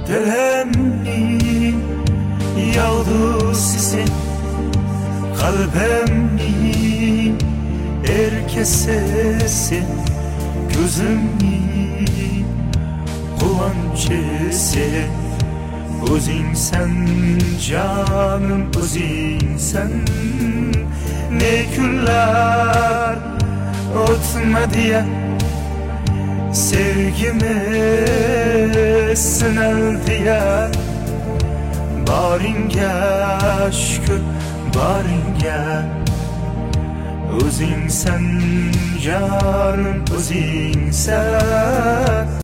dilimni yağdı sizin kalbimni erkesesi gözümni kuvvançesi özingsen canım özingsen ne günler ötmedi ya sevgimi sınavdı ya baringa şükür baringa özingsen canım özingsen